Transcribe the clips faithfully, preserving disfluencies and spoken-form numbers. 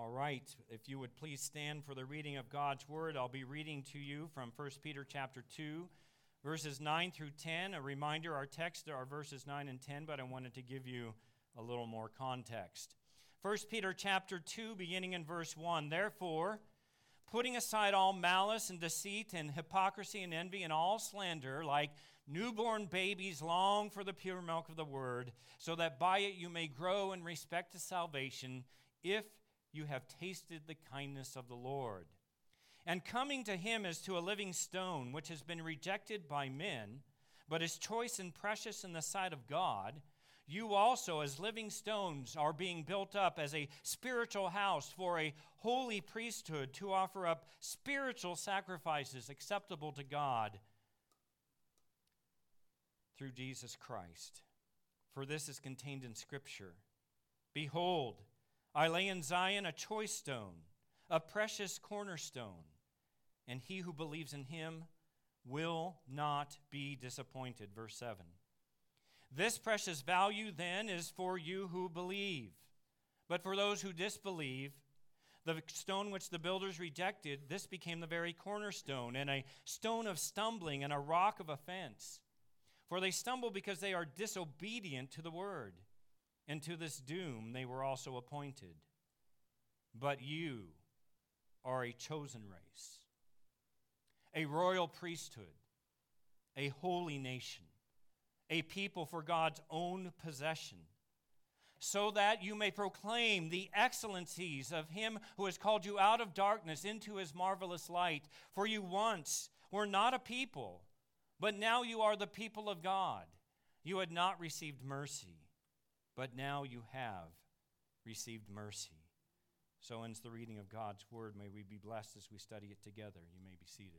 All right, if you would please stand for the reading of God's Word, I'll be reading to you from First Peter chapter two, verses nine through ten. A reminder, our text are verses nine and ten, but I wanted to give you a little more context. First Peter chapter two, beginning in verse one, Therefore, putting aside all malice and deceit and hypocrisy and envy and all slander, like newborn babies long for the pure milk of the Word, so that by it you may grow in respect to salvation, if you have tasted the kindness of the Lord. And coming to him as to a living stone, which has been rejected by men, but is choice and precious in the sight of God, you also as living stones are being built up as a spiritual house for a holy priesthood to offer up spiritual sacrifices acceptable to God through Jesus Christ. For this is contained in Scripture. Behold, I lay in Zion a choice stone, a precious cornerstone, and he who believes in him will not be disappointed. Verse seven. This precious value then is for you who believe. But for those who disbelieve, the stone which the builders rejected, this became the very cornerstone, and a stone of stumbling and a rock of offense. For they stumble because they are disobedient to the word. And to this doom they were also appointed. But you are a chosen race, a royal priesthood, a holy nation, a people for God's own possession, so that you may proclaim the excellencies of him who has called you out of darkness into his marvelous light. For you once were not a people, but now you are the people of God. You had not received mercy, but now you have received mercy. So ends the reading of God's word. May we be blessed as we study it together. You may be seated.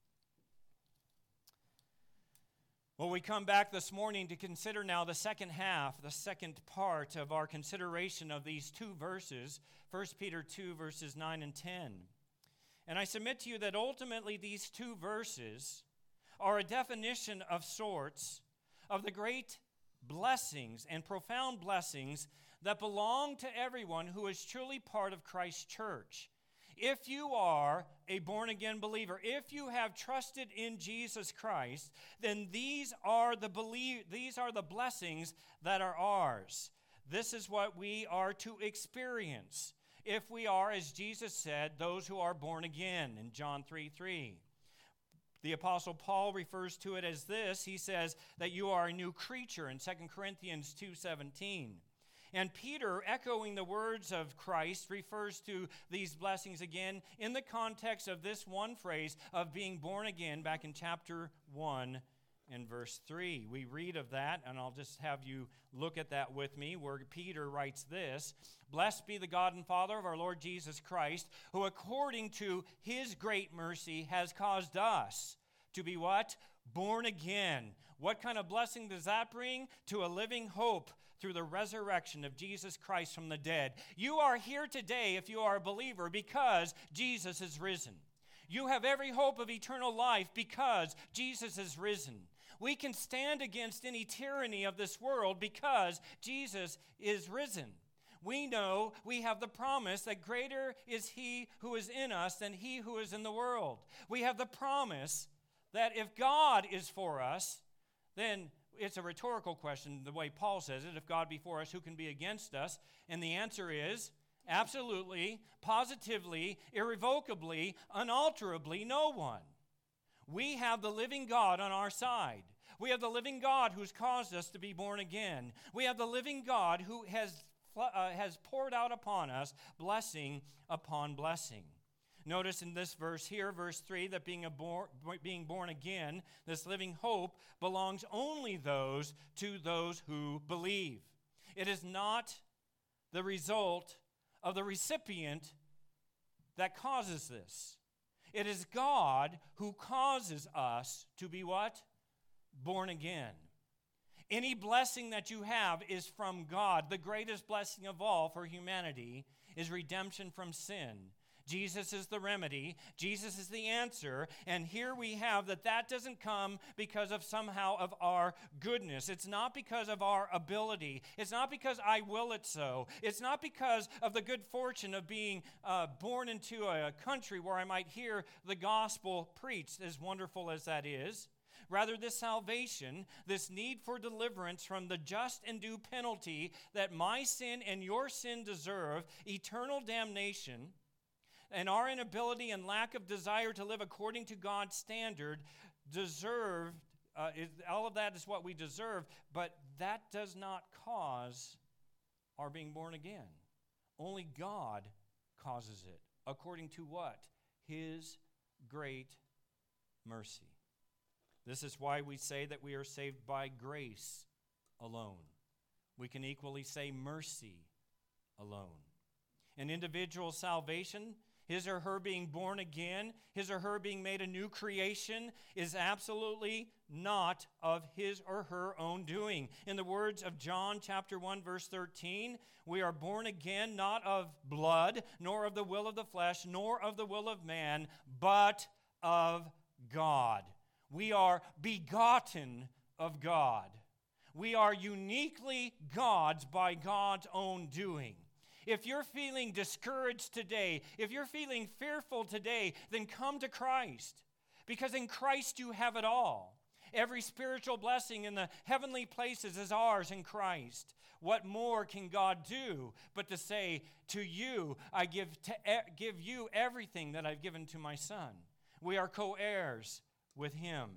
Well, we come back this morning to consider now the second half, the second part of our consideration of these two verses, First Peter two, verses nine and ten. And I submit to you that ultimately these two verses are a definition of sorts of the great blessings and profound blessings that belong to everyone who is truly part of Christ's church. If you are a born-again believer, if you have trusted in Jesus Christ, then these are the believe, these are the blessings that are ours. This is what we are to experience if we are, as Jesus said, those who are born again in John three three. The Apostle Paul refers to it as this. He says that you are a new creature in Second Corinthians two seventeen. And Peter, echoing the words of Christ, refers to these blessings again in the context of this one phrase of being born again back in chapter one and verse three. We read of that, and I'll just have you look at that with me, where Peter writes this: Blessed be the God and Father of our Lord Jesus Christ, who according to his great mercy has caused us to be what? Born again. What kind of blessing does that bring? To a living hope through the resurrection of Jesus Christ from the dead. You are here today, if you are a believer, because Jesus is risen. You have every hope of eternal life because Jesus is risen. We can stand against any tyranny of this world because Jesus is risen. We know we have the promise that greater is he who is in us than he who is in the world. We have the promise that if God is for us, then it's a rhetorical question, the way Paul says it. If God be for us, who can be against us? And the answer is absolutely, positively, irrevocably, unalterably, no one. We have the living God on our side. We have the living God who's caused us to be born again. We have the living God who has, uh, has poured out upon us blessing upon blessing. Notice in this verse here, verse three, that being, a bor- being born again, this living hope, belongs only those to those who believe. It is not the result of the recipient that causes this. It is God who causes us to be what? Born again. Any blessing that you have is from God. The greatest blessing of all for humanity is redemption from sin. Jesus is the remedy. Jesus is the answer. And here we have that that doesn't come because of somehow of our goodness. It's not because of our ability. It's not because I will it so. It's not because of the good fortune of being uh, born into a country where I might hear the gospel preached, as wonderful as that is. Rather, this salvation, this need for deliverance from the just and due penalty that my sin and your sin deserve, eternal damnation, and our inability and lack of desire to live according to God's standard, deserve, uh, is, all of that is what we deserve, but that does not cause our being born again. Only God causes it. According to what? His great mercy. This is why we say that we are saved by grace alone. We can equally say mercy alone. An individual's salvation, his or her being born again, his or her being made a new creation, is absolutely not of his or her own doing. In the words of John chapter one, verse thirteen, we are born again not of blood, nor of the will of the flesh, nor of the will of man, but of God. We are begotten of God. We are uniquely God's by God's own doing. If you're feeling discouraged today, if you're feeling fearful today, then come to Christ. Because in Christ you have it all. Every spiritual blessing in the heavenly places is ours in Christ. What more can God do but to say, to you, I give, to e- give you everything that I've given to my Son. We are co-heirs with him.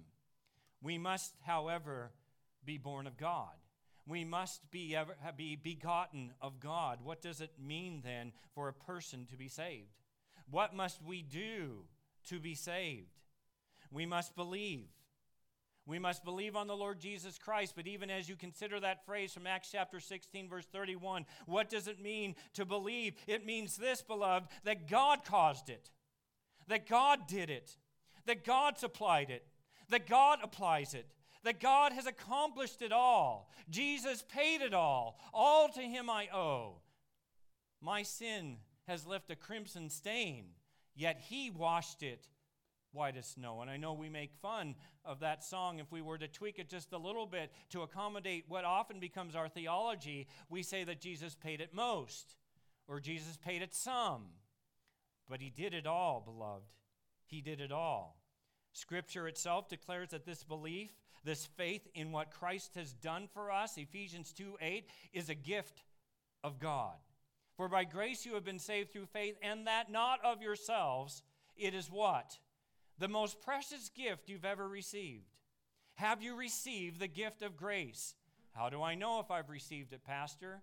We must, however, be born of God. We must be, ever, be begotten of God. What does it mean then for a person to be saved? What must we do to be saved? We must believe. We must believe on the Lord Jesus Christ. But even as you consider that phrase from Acts chapter sixteen, verse thirty-one, what does it mean to believe? It means this, beloved, that God caused it, that God did it, that God supplied it, that God applies it, that God has accomplished it all. Jesus paid it all. All to him I owe. My sin has left a crimson stain, yet he washed it white as snow. And I know we make fun of that song. If we were to tweak it just a little bit to accommodate what often becomes our theology, we say that Jesus paid it most, or Jesus paid it some. But he did it all, beloved. He did it all. Scripture itself declares that this belief, this faith in what Christ has done for us, Ephesians two eight, is a gift of God. For by grace you have been saved through faith, and that not of yourselves. It is what? The most precious gift you've ever received. Have you received the gift of grace? How do I know if I've received it, Pastor?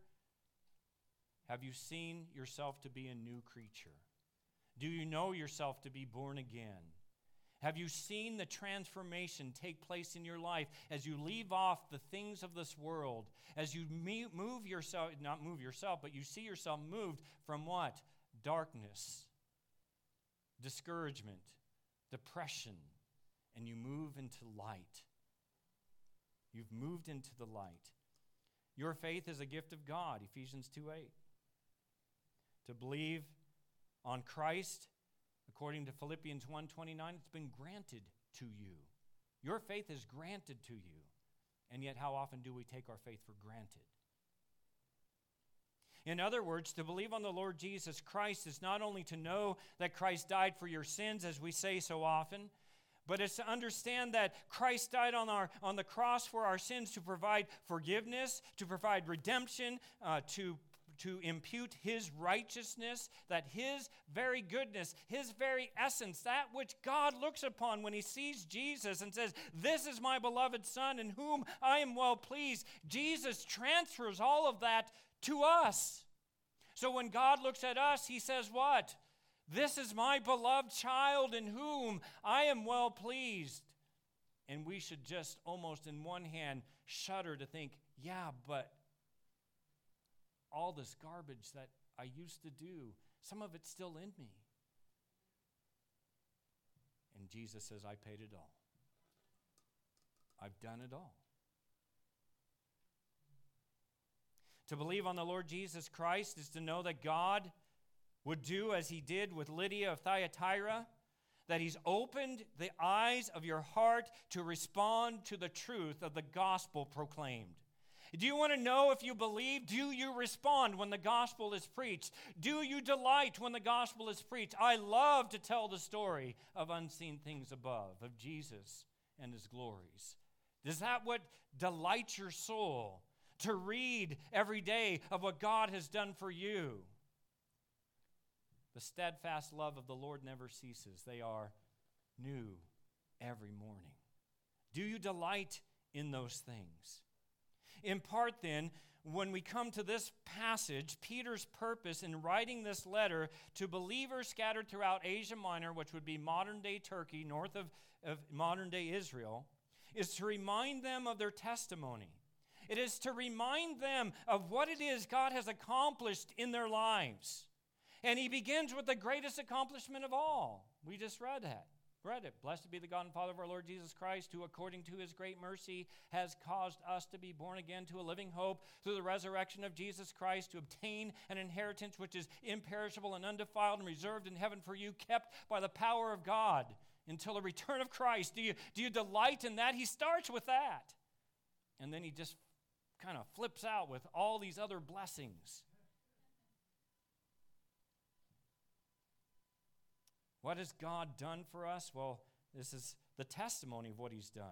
Have you seen yourself to be a new creature? Do you know yourself to be born again? Have you seen the transformation take place in your life as you leave off the things of this world, as you move yourself, not move yourself, but you see yourself moved from what? Darkness, discouragement, depression, and you move into light. You've moved into the light. Your faith is a gift of God, Ephesians two eight. To believe on Christ, according to Philippians one twenty-nine, it's been granted to you. Your faith is granted to you. And yet how often do we take our faith for granted? In other words, to believe on the Lord Jesus Christ is not only to know that Christ died for your sins, as we say so often, but it's to understand that Christ died on our on the cross for our sins to provide forgiveness, to provide redemption, uh, to to impute his righteousness, that his very goodness, his very essence, that which God looks upon when he sees Jesus and says, this is my beloved Son in whom I am well pleased. Jesus transfers all of that to us. So when God looks at us, he says what? This is my beloved child in whom I am well pleased. And we should just almost in one hand shudder to think, yeah, but all this garbage that I used to do, some of it's still in me. And Jesus says, I paid it all. I've done it all. To believe on the Lord Jesus Christ is to know that God would do as he did with Lydia of Thyatira, that he's opened the eyes of your heart to respond to the truth of the gospel proclaimed. Do you want to know if you believe? Do you respond when the gospel is preached? Do you delight when the gospel is preached? I love to tell the story of unseen things above, of Jesus and his glories. Is that what delights your soul? To read every day of what God has done for you. The steadfast love of the Lord never ceases. They are new every morning. Do you delight in those things? In part, then, when we come to this passage, Peter's purpose in writing this letter to believers scattered throughout Asia Minor, which would be modern-day Turkey, north of, of modern-day Israel, is to remind them of their testimony. It is to remind them of what it is God has accomplished in their lives. And he begins with the greatest accomplishment of all. We just read that. Read it. Blessed be the God and Father of our Lord Jesus Christ, who according to his great mercy has caused us to be born again to a living hope through the resurrection of Jesus Christ, to obtain an inheritance which is imperishable and undefiled and reserved in heaven for you, kept by the power of God until the return of Christ. Do you, do you delight in that? He starts with that. And then he just kind of flips out with all these other blessings. What has God done for us? Well, this is the testimony of what he's done.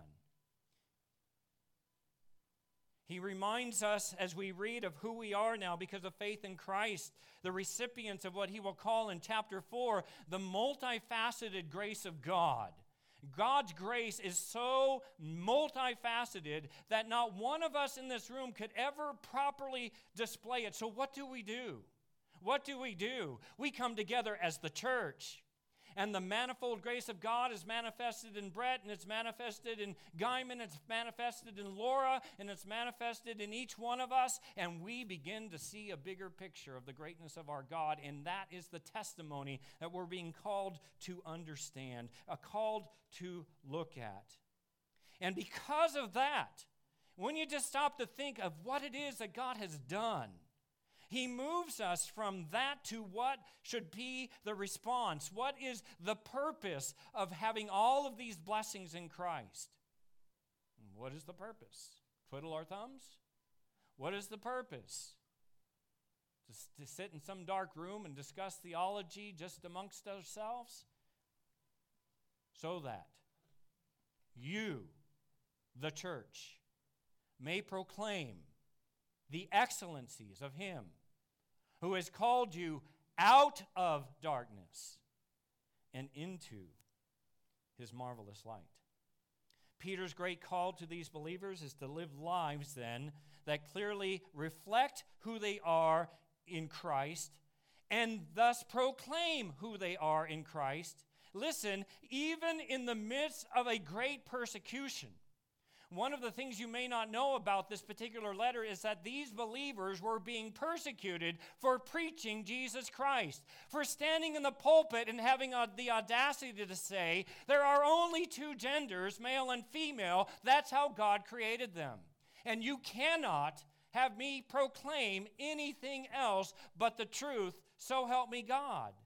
He reminds us as we read of who we are now because of faith in Christ, the recipients of what he will call in chapter four, the multifaceted grace of God. God's grace is so multifaceted that not one of us in this room could ever properly display it. So what do we do? What do we do? We come together as the church. And the manifold grace of God is manifested in Brett, and it's manifested in Guyman, it's manifested in Laura, and it's manifested in each one of us. And we begin to see a bigger picture of the greatness of our God. And that is the testimony that we're being called to understand, uh, called to look at. And because of that, when you just stop to think of what it is that God has done, he moves us from that to what should be the response. What is the purpose of having all of these blessings in Christ? What is the purpose? Twiddle our thumbs? What is the purpose? Just to sit in some dark room and discuss theology just amongst ourselves? So that you, the church, may proclaim the excellencies of him who has called you out of darkness and into his marvelous light. Peter's great call to these believers is to live lives then that clearly reflect who they are in Christ and thus proclaim who they are in Christ. Listen, even in the midst of a great persecution. One of the things you may not know about this particular letter is that these believers were being persecuted for preaching Jesus Christ, for standing in the pulpit and having uh, the audacity to say, there are only two genders, male and female. That's how God created them. And you cannot have me proclaim anything else but the truth, so help me God.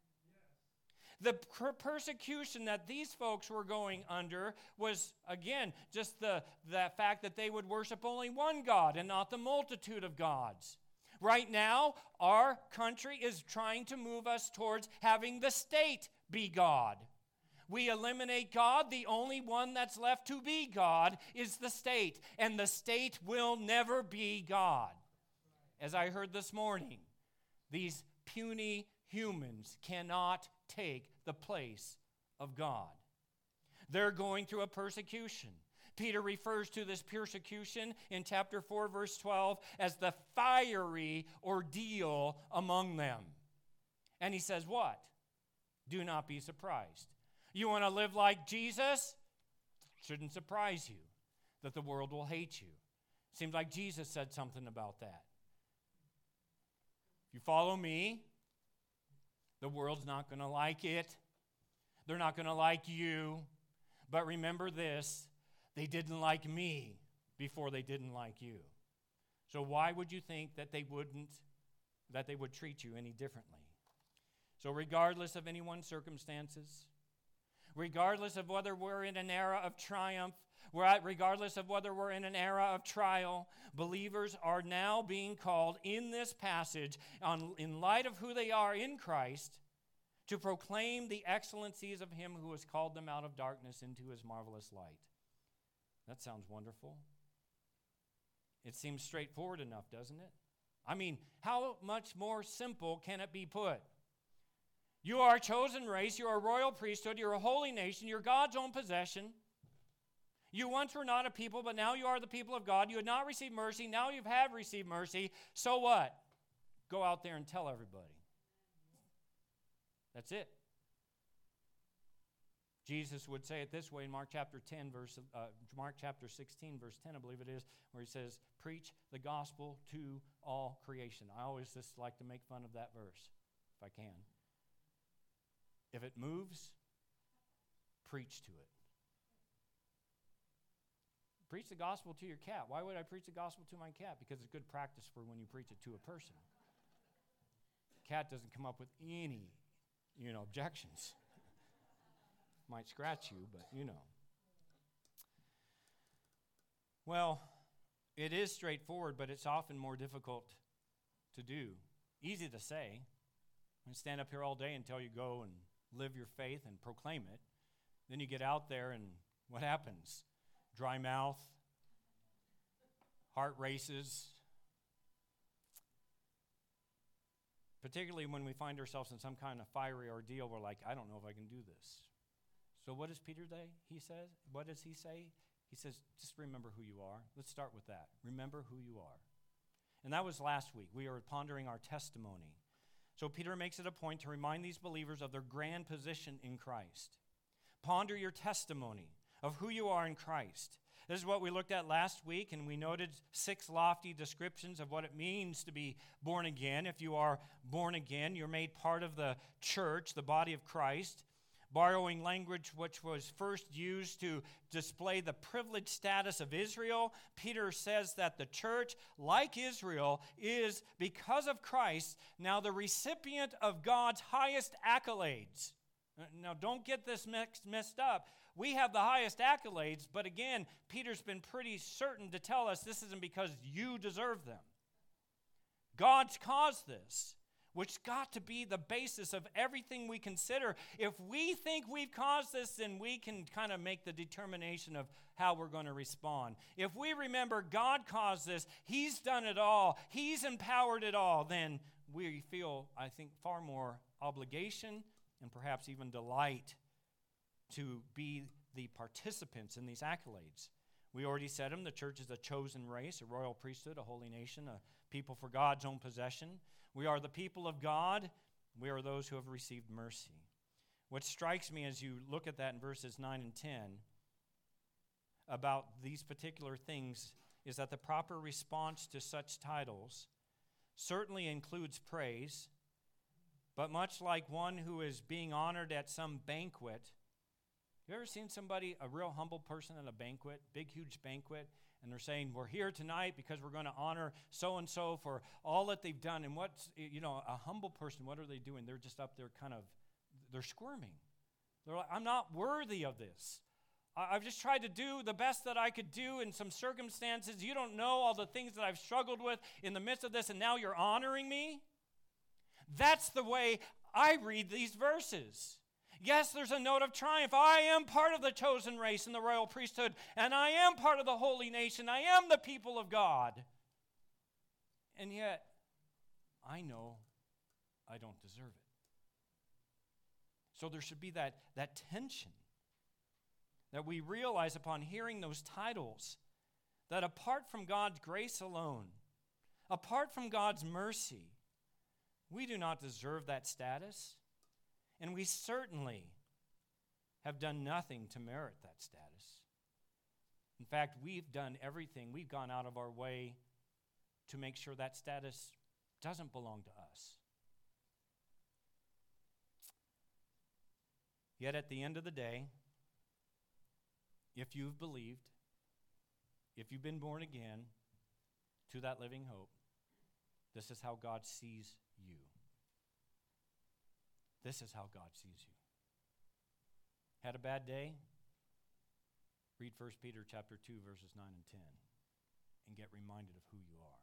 The per- persecution that these folks were going under was, again, just the, the fact that they would worship only one God and not the multitude of gods. Right now, our country is trying to move us towards having the state be God. We eliminate God. The only one that's left to be God is the state. And the state will never be God. As I heard this morning, these puny humans cannot take the place of God. They're going through a persecution. Peter refers to this persecution in chapter four, verse twelve, as the fiery ordeal among them. And he says what? Do not be surprised. You want to live like Jesus? Shouldn't surprise you that the world will hate you. Seems like Jesus said something about that. If you follow me, the world's not going to like it. They're not going to like you. But remember this, they didn't like me before they didn't like you. So why would you think that they wouldn't, that they would treat you any differently? So regardless of anyone's circumstances, regardless of whether we're in an era of triumph, regardless of whether we're in an era of trial, believers are now being called in this passage, on, in light of who they are in Christ, to proclaim the excellencies of Him who has called them out of darkness into His marvelous light. That sounds wonderful. It seems straightforward enough, doesn't it? I mean, how much more simple can it be put? You are a chosen race, you are a royal priesthood, you're a holy nation, you're God's own possession. You once were not a people, but now you are the people of God. You had not received mercy, now you have received mercy. So what? Go out there and tell everybody. That's it. Jesus would say it this way in Mark chapter ten, verse uh, Mark chapter sixteen, verse ten, I believe it is, where He says, "Preach the gospel to all creation." I always just like to make fun of that verse, if I can. If it moves, preach to it. Preach the gospel to your cat. Why would I preach the gospel to my cat? Because it's good practice for when you preach it to a person. Cat doesn't come up with any, you know, objections. Might scratch you, but you know. Well, it is straightforward, but it's often more difficult to do. Easy to say. I can stand up here all day and tell you go and live your faith and proclaim it. Then you get out there and what happens? Dry mouth, heart races. Particularly when we find ourselves in some kind of fiery ordeal, we're like, I don't know if I can do this. So what does Peter say? He says, what does he say? He says, just remember who you are. Let's start with that. Remember who you are. And that was last week. We were pondering our testimony. So Peter makes it a point to remind these believers of their grand position in Christ. Ponder your testimony of who you are in Christ. This is what we looked at last week, and we noted six lofty descriptions of what it means to be born again. If you are born again, you're made part of the church, the body of Christ. Borrowing language which was first used to display the privileged status of Israel, Peter says that the church, like Israel, is, because of Christ, now the recipient of God's highest accolades. Now, don't get this mixed, messed up. We have the highest accolades, but again, Peter's been pretty certain to tell us this isn't because you deserve them. God's caused this, which got to be the basis of everything we consider. If we think we've caused this, then we can kind of make the determination of how we're going to respond. If we remember God caused this, He's done it all, He's empowered it all, then we feel, I think, far more obligation and perhaps even delight to be the participants in these accolades. We already said them. The church is a chosen race, a royal priesthood, a holy nation, a people for God's own possession. We are the people of God. We are those who have received mercy. What strikes me as you look at that in verses nine and ten about these particular things is that the proper response to such titles certainly includes praise, but much like one who is being honored at some banquet. You ever seen somebody, a real humble person at a banquet, big, huge banquet, and they're saying, we're here tonight because we're going to honor so-and-so for all that they've done. And what's, you know, a humble person, what are they doing? They're just up there kind of, they're squirming. They're like, I'm not worthy of this. I've just tried to do the best that I could do in some circumstances. You don't know all the things that I've struggled with in the midst of this, and now you're honoring me? That's the way I read these verses. Yes, there's a note of triumph. I am part of the chosen race in the royal priesthood, and I am part of the holy nation. I am the people of God. And yet, I know I don't deserve it. So there should be that, that tension that we realize upon hearing those titles that apart from God's grace alone, apart from God's mercy, we do not deserve that status. And we certainly have done nothing to merit that status. In fact, we've done everything. We've gone out of our way to make sure that status doesn't belong to us. Yet at the end of the day, if you've believed, if you've been born again to that living hope, this is how God sees you. This is how God sees you. Had a bad day? Read First Peter chapter two, verses nine and ten, and get reminded of who you are.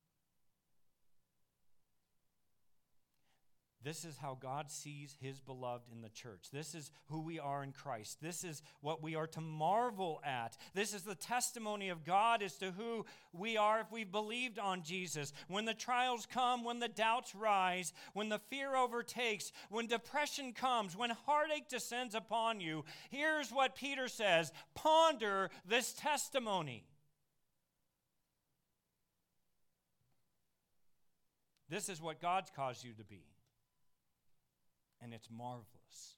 This is how God sees his beloved in the church. This is who we are in Christ. This is what we are to marvel at. This is the testimony of God as to who we are if we've believed on Jesus. When the trials come, when the doubts rise, when the fear overtakes, when depression comes, when heartache descends upon you, here's what Peter says: ponder this testimony. This is what God's caused you to be. And it's marvelous.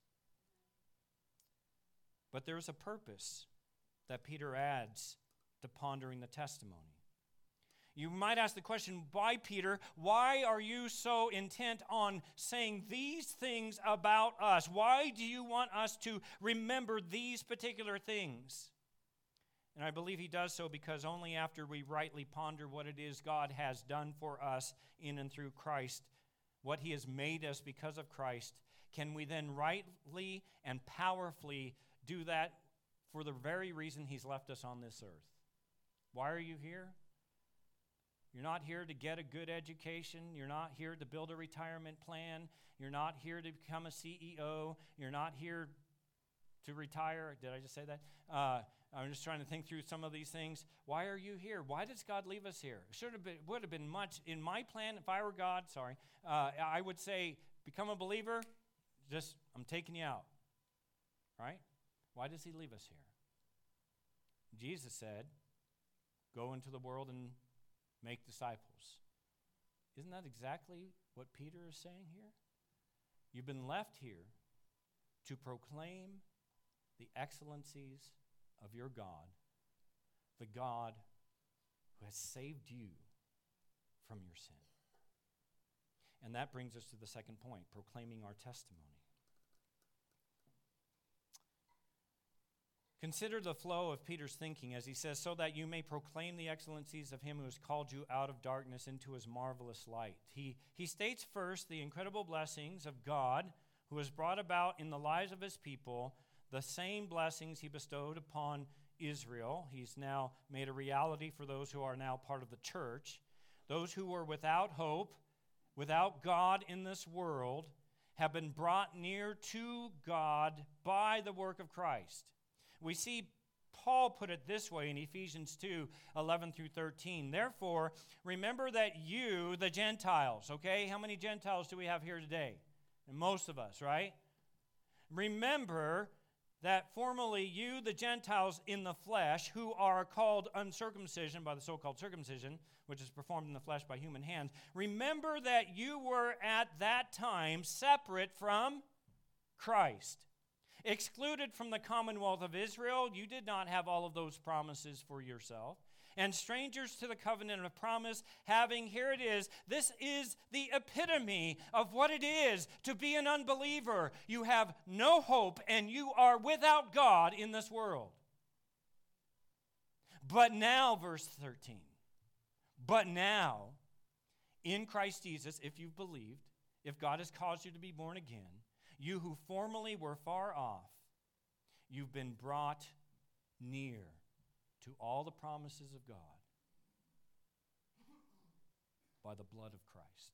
But there's a purpose that Peter adds to pondering the testimony. You might ask the question, why, Peter? Why are you so intent on saying these things about us? Why do you want us to remember these particular things? And I believe he does so because only after we rightly ponder what it is God has done for us in and through Christ, what he has made us because of Christ, can we then rightly and powerfully do that for the very reason he's left us on this earth. Why are you here? You're not here to get a good education. You're not here to build a retirement plan. You're not here to become a C E O. You're not here to retire. Did I just say that? Uh, I'm just trying to think through some of these things. Why are you here? Why does God leave us here? Should have been, would have been much in my plan. If I were God, sorry, uh, I would say, become a believer. Just, I'm taking you out. Right? Why does he leave us here? Jesus said, go into the world and make disciples. Isn't that exactly what Peter is saying here? You've been left here to proclaim the excellencies of your God, the God who has saved you from your sin. And that brings us to the second point, proclaiming our testimony. Consider the flow of Peter's thinking as he says, so that you may proclaim the excellencies of him who has called you out of darkness into his marvelous light. He, he states first the incredible blessings of God who has brought about in the lives of his people the same blessings he bestowed upon Israel. He's now made a reality for those who are now part of the church. Those who were without hope, without God in this world, have been brought near to God by the work of Christ. We see Paul put it this way in Ephesians two, eleven through thirteen. Therefore, remember that you, the Gentiles, okay? How many Gentiles do we have here today? And most of us, right? Remember that formerly you, the Gentiles in the flesh, who are called uncircumcision by the so-called circumcision, which is performed in the flesh by human hands, remember that you were at that time separate from Christ. Excluded from the commonwealth of Israel, you did not have all of those promises for yourself. And strangers to the covenant of promise, having, here it is, this is the epitome of what it is to be an unbeliever. You have no hope and you are without God in this world. But now, verse thirteen, but now, in Christ Jesus, if you've believed, if God has caused you to be born again, you who formerly were far off, you've been brought near to all the promises of God by the blood of Christ.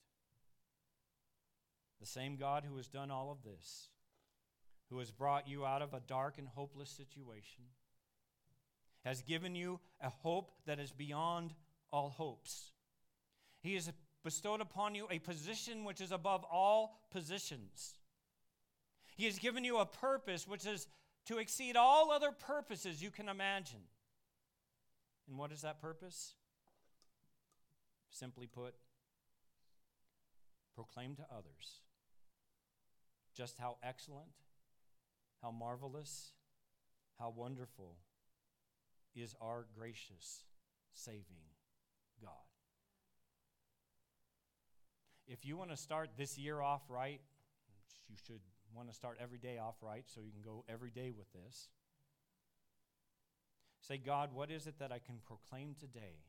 The same God who has done all of this, who has brought you out of a dark and hopeless situation, has given you a hope that is beyond all hopes. He has bestowed upon you a position which is above all positions. He has given you a purpose which is to exceed all other purposes you can imagine. And what is that purpose? Simply put, proclaim to others just how excellent, how marvelous, how wonderful is our gracious, saving God. If you want to start this year off right, you should want to start every day off right so you can go every day with this. Say, God, what is it that I can proclaim today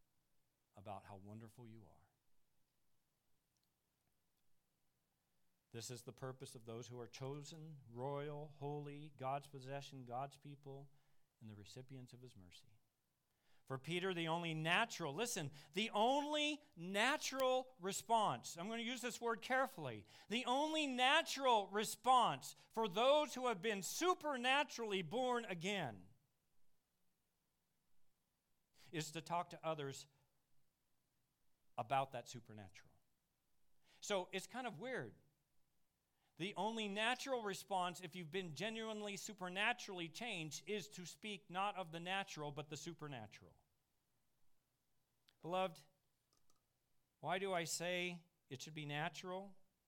about how wonderful you are? This is the purpose of those who are chosen, royal, holy, God's possession, God's people, and the recipients of his mercy. For Peter, the only natural, listen, the only natural response, I'm going to use this word carefully, the only natural response for those who have been supernaturally born again is to talk to others about that supernatural. So it's kind of weird. The only natural response, if you've been genuinely supernaturally changed, is to speak not of the natural, but the supernatural. Beloved, why do I say it should be natural?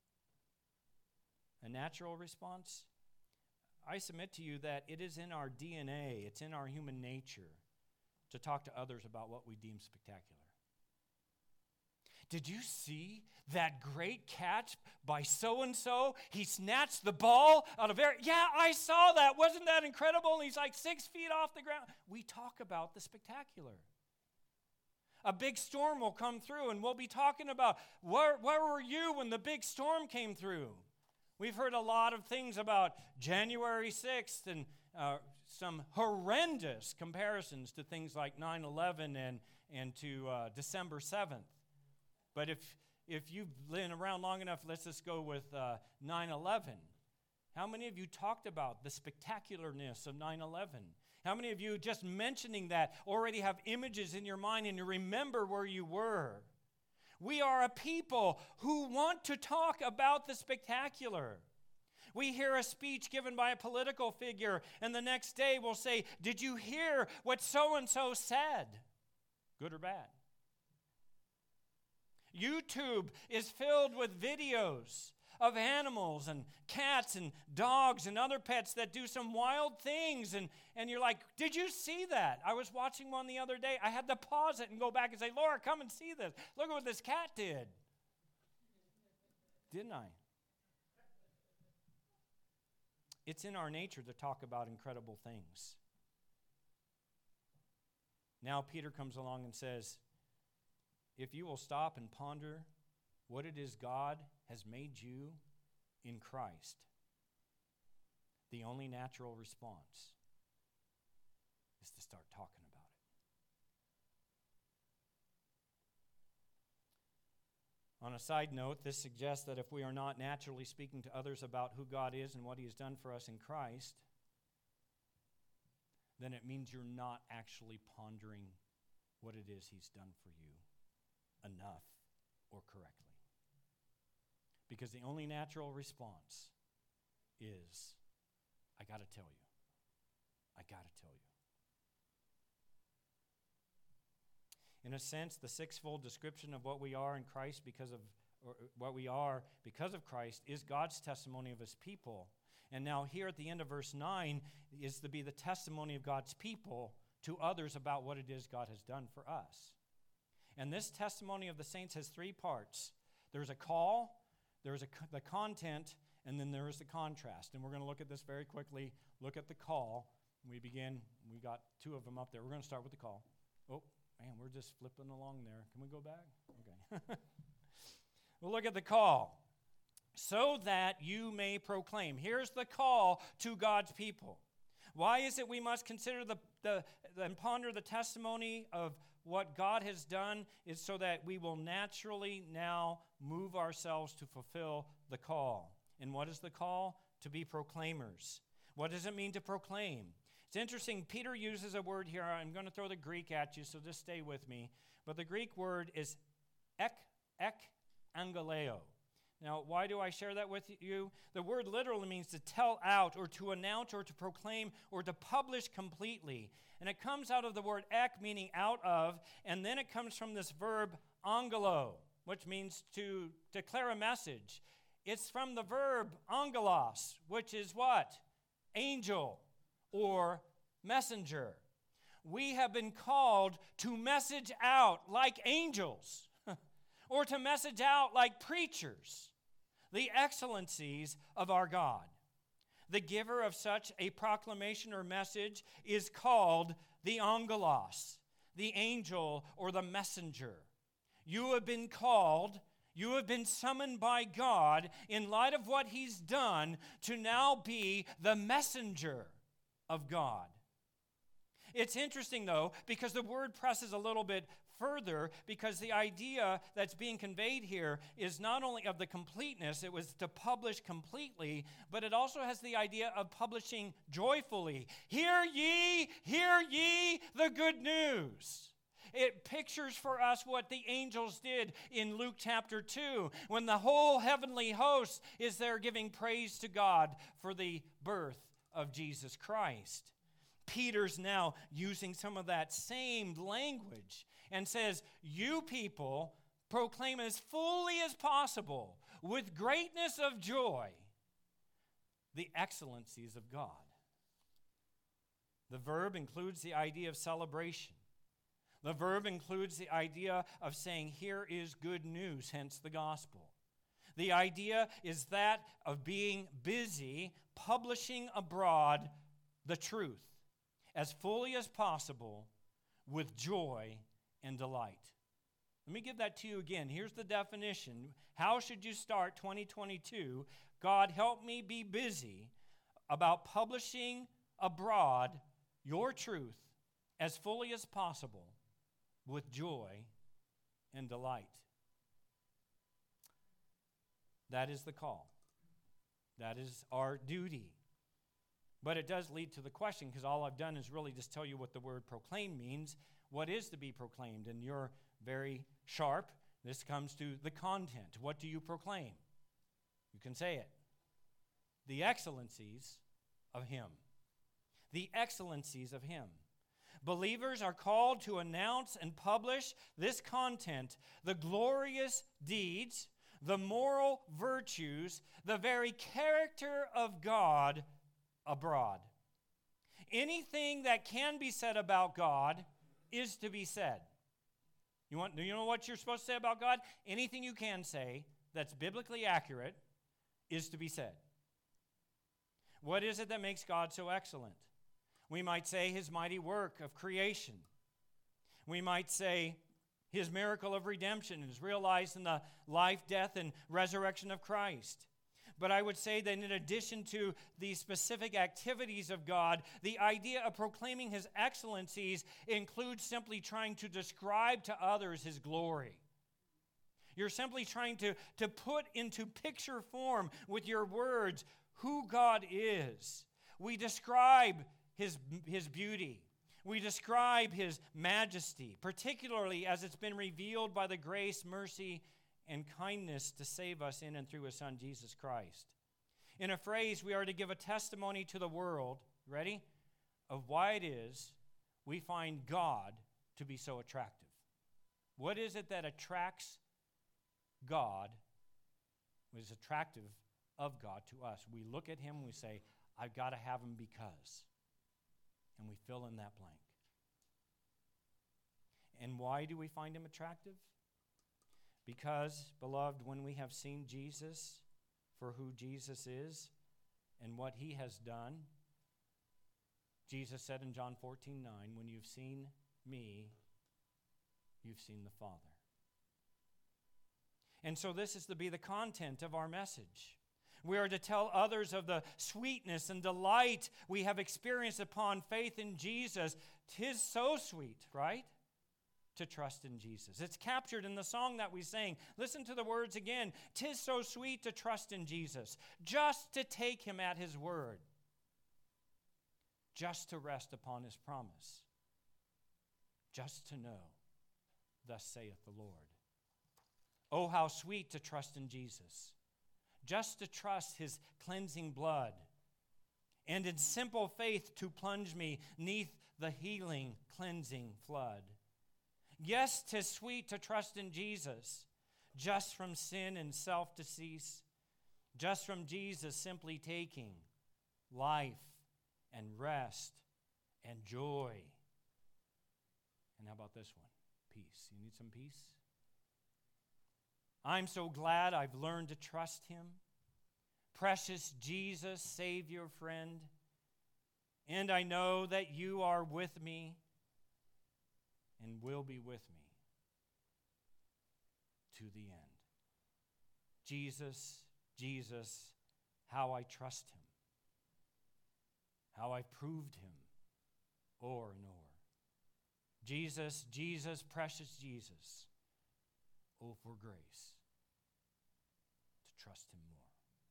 A natural response? I submit to you that it is in our D N A, it's in our human nature to talk to others about what we deem spectacular. Did you see that great catch by so-and-so? He snatched the ball out of air. Yeah, I saw that. Wasn't that incredible? And he's like six feet off the ground. We talk about the spectacular. A big storm will come through, and we'll be talking about, where, where were you when the big storm came through? We've heard a lot of things about January sixth and uh, some horrendous comparisons to things like nine eleven and, and to uh, December seventh. But if if you've been around long enough, let's just go with uh, nine eleven. How many of you talked about the spectacularness of nine eleven? How many of you, just mentioning that, already have images in your mind and you remember where you were? We are a people who want to talk about the spectacular. We hear a speech given by a political figure, and the next day we'll say, did you hear what so-and-so said? Good or bad? YouTube is filled with videos of animals and cats and dogs and other pets that do some wild things. And, and you're like, did you see that? I was watching one the other day. I had to pause it and go back and say, Laura, come and see this. Look at what this cat did. Didn't I? It's in our nature to talk about incredible things. Now Peter comes along and says, if you will stop and ponder what it is God has made you in Christ, the only natural response is to start talking about it. On a side note, this suggests that if we are not naturally speaking to others about who God is and what he has done for us in Christ, then it means you're not actually pondering what it is he's done for you enough or correctly. Because the only natural response is, I got to tell you. I got to tell you. In a sense, the sixfold description of what we are in Christ because of, or what we are because of Christ is God's testimony of his people. And now here at the end of verse nine is to be the testimony of God's people to others about what it is God has done for us. And this testimony of the saints has three parts. There's a call, there's a, the content, and then there is the contrast. And we're going to look at this very quickly. Look at the call. We begin, we got two of them up there. We're going to start with the call. Oh, man, we're just flipping along there. Can we go back? Okay. We'll look at the call. So that you may proclaim. Here's the call to God's people. Why is it we must consider the, the, and ponder the testimony of what God has done is so that we will naturally now move ourselves to fulfill the call. And what is the call? To be proclaimers. What does it mean to proclaim? It's interesting, Peter uses a word here. I'm going to throw the Greek at you, so just stay with me. But the Greek word is ek, ek angeleo. Now, why do I share that with you? The word literally means to tell out or to announce or to proclaim or to publish completely. And it comes out of the word ek, meaning out of, and then it comes from this verb angelo, which means to declare a message. It's from the verb angelos, which is what? Angel or messenger. We have been called to message out like angels. Or to message out like preachers, the excellencies of our God. The giver of such a proclamation or message is called the angelos, the angel or the messenger. You have been called, You have been summoned by God in light of what he's done to now be the messenger of God. It's interesting, though, because the word presses a little bit further, because the idea that's being conveyed here is not only of the completeness, it was to publish completely, but it also has the idea of publishing joyfully. Hear ye, hear ye the good news. It pictures for us what the angels did in Luke chapter two, when the whole heavenly host is there giving praise to God for the birth of Jesus Christ. Peter's now using some of that same language and says, you people proclaim as fully as possible, with greatness of joy, the excellencies of God. The verb includes the idea of celebration. The verb includes the idea of saying, here is good news, hence the gospel. The idea is that of being busy, publishing abroad the truth as fully as possible with joy and delight. Let me give that to you again. Here's the definition. How should you start twenty twenty-two? God, help me be busy about publishing abroad your truth as fully as possible with joy and delight. That is the call. That is our duty. But it does lead to the question, because all I've done is really just tell you what the word proclaim means. What is to be proclaimed? And you're very sharp. This comes to the content. What do you proclaim? You can say it. The excellencies of him. The excellencies of him. Believers are called to announce and publish this content, the glorious deeds, the moral virtues, the very character of God abroad. Anything that can be said about God is to be said. You want, do you know what you're supposed to say about God? Anything you can say that's biblically accurate is to be said. What is it that makes God so excellent? We might say his mighty work of creation. We might say his miracle of redemption is realized in the life, death, and resurrection of Christ. But I would say that in addition to the specific activities of God, the idea of proclaiming his excellencies includes simply trying to describe to others his glory. You're simply trying to, to put into picture form with your words who God is. We describe his, his beauty. We describe his majesty, particularly as it's been revealed by the grace, mercy, and kindness to save us in and through his Son, Jesus Christ. In a phrase, we are to give a testimony to the world, ready, of why it is we find God to be so attractive. What is it that attracts God, what is attractive of God to us? We look at him and we say, I've got to have him because. And we fill in that blank. And why do we find him attractive? Because, beloved, when we have seen Jesus for who Jesus is and what he has done, Jesus said in John fourteen nine, when you've seen me, you've seen the Father. And so this is to be the content of our message. We are to tell others of the sweetness and delight we have experienced upon faith in Jesus. 'Tis so sweet, right? To trust in Jesus. It's captured in the song that we sang. Listen to the words again. 'Tis so sweet to trust in Jesus, just to take him at his word, just to rest upon his promise, just to know, thus saith the Lord. Oh, how sweet to trust in Jesus, just to trust his cleansing blood, and in simple faith to plunge me neath the healing, cleansing flood. Yes, 'tis sweet to trust in Jesus, just from sin and self to cease, just from Jesus simply taking life and rest and joy. And how about this one? Peace. You need some peace? I'm so glad I've learned to trust him. Precious Jesus, Savior, friend. And I know that you are with me and will be with me to the end. Jesus, Jesus, how I trust him, how I proved him o'er and o'er. Jesus, Jesus, precious Jesus, oh, for grace to trust him more.